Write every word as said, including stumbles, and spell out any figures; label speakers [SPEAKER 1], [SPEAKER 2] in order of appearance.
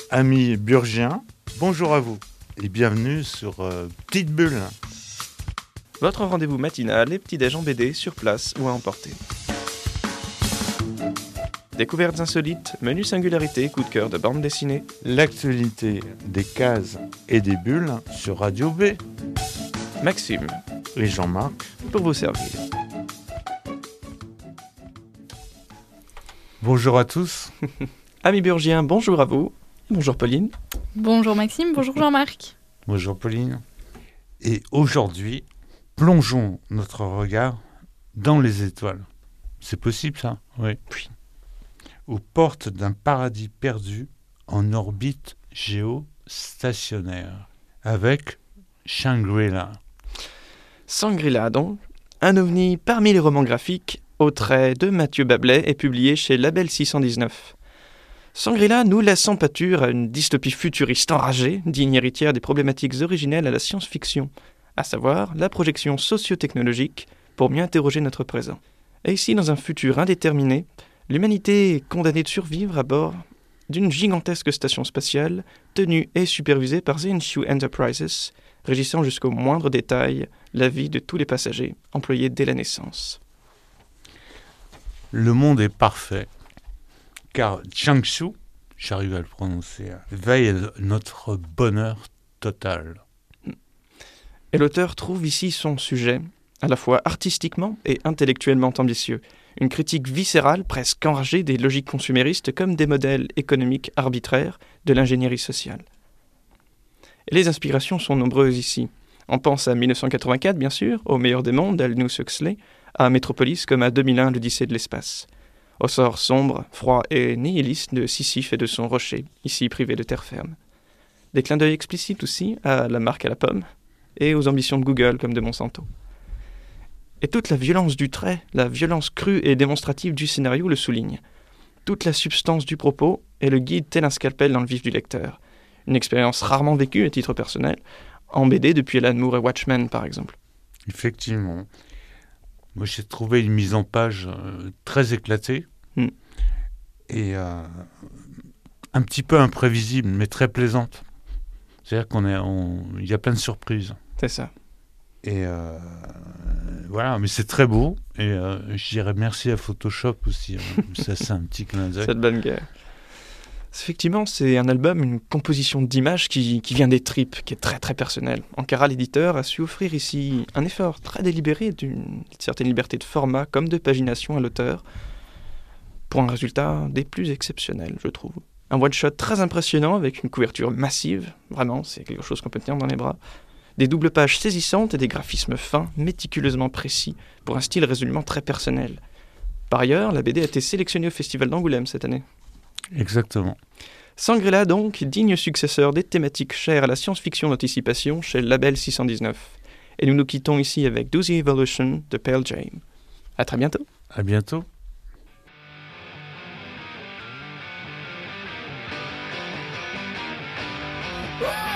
[SPEAKER 1] Amis burgiens, bonjour à vous et bienvenue sur euh, Petite Bulle.
[SPEAKER 2] Votre rendez-vous matinal et petit-déj en B D sur place ou à emporter. Découvertes insolites, menus singularités, coup de cœur de bande dessinée.
[SPEAKER 1] L'actualité des cases et des bulles sur Radio B.
[SPEAKER 2] Maxime
[SPEAKER 1] Et Jean-Marc
[SPEAKER 2] pour vous servir.
[SPEAKER 1] Bonjour à tous.
[SPEAKER 2] Amis burgiens, bonjour à vous. Bonjour Pauline.
[SPEAKER 3] Bonjour Maxime, bonjour Jean-Marc.
[SPEAKER 1] Bonjour Pauline. Et aujourd'hui, plongeons notre regard dans les étoiles. C'est possible ça ? Oui.
[SPEAKER 2] Oui.
[SPEAKER 1] Aux portes d'un paradis perdu en orbite géostationnaire, avec Shangri-La.
[SPEAKER 2] Shangri-La donc, un ovni parmi les romans graphiques, au trait de Mathieu Bablet et publié chez Label six cent dix-neuf. Shangri-La nous laisse en pâture à une dystopie futuriste enragée, digne héritière des problématiques originelles à la science-fiction, à savoir la projection socio-technologique pour mieux interroger notre présent. Et ici, dans un futur indéterminé, l'humanité est condamnée de survivre à bord d'une gigantesque station spatiale tenue et supervisée par Zenshu Enterprises, régissant jusqu'au moindre détail la vie de tous les passagers employés dès la naissance.
[SPEAKER 1] Le monde est parfait, car Changshu, j'arrive à le prononcer, veille à notre bonheur total.
[SPEAKER 2] Et l'auteur trouve ici son sujet, à la fois artistiquement et intellectuellement ambitieux, une critique viscérale, presque enragée des logiques consuméristes comme des modèles économiques arbitraires de l'ingénierie sociale. Et les inspirations sont nombreuses ici. On pense à dix-neuf cent quatre-vingt-quatre, bien sûr, Au meilleur des mondes, d'Aldous Huxley, à Metropolis comme à deux mille un, l'Odyssée de l'espace. Au sort sombre, froid et nihiliste de Sisyphe et de son rocher, ici privé de terre ferme. Des clins d'œil explicites aussi à La marque à la pomme et aux ambitions de Google comme de Monsanto. Et toute la violence du trait, la violence crue et démonstrative du scénario le souligne. Toute la substance du propos est le guide tel un scalpel dans le vif du lecteur. Une expérience rarement vécue à titre personnel, en B D depuis Alan Moore et Watchmen par exemple.
[SPEAKER 1] Effectivement. Moi j'ai trouvé une mise en page euh, très éclatée mm. et euh, un petit peu imprévisible mais très plaisante. C'est-à-dire qu'on est, on, il y a plein de surprises.
[SPEAKER 2] C'est ça.
[SPEAKER 1] Et euh, voilà, mais c'est très beau. Et euh, je dirais merci à Photoshop aussi. Hein. Ça, c'est un petit clin d'œil.
[SPEAKER 2] Cette bonne guerre. Effectivement, c'est un album, une composition d'images qui, qui vient des tripes, qui est très très personnelle. Ankara, l'éditeur, a su offrir ici un effort très délibéré d'une certaine liberté de format comme de pagination à l'auteur, pour un résultat des plus exceptionnels, je trouve. Un one-shot très impressionnant avec une couverture massive, vraiment, c'est quelque chose qu'on peut tenir dans les bras. Des doubles pages saisissantes et des graphismes fins, méticuleusement précis, pour un style résolument très personnel. Par ailleurs, la B D a été sélectionnée au Festival d'Angoulême cette année.
[SPEAKER 1] Exactement.
[SPEAKER 2] Shangri-La donc, digne successeur des thématiques chères à la science-fiction d'anticipation chez Label six cent dix-neuf. Et nous nous quittons ici avec Do the Evolution de Pearl Jam. À très bientôt.
[SPEAKER 1] À bientôt.
[SPEAKER 4] Woo!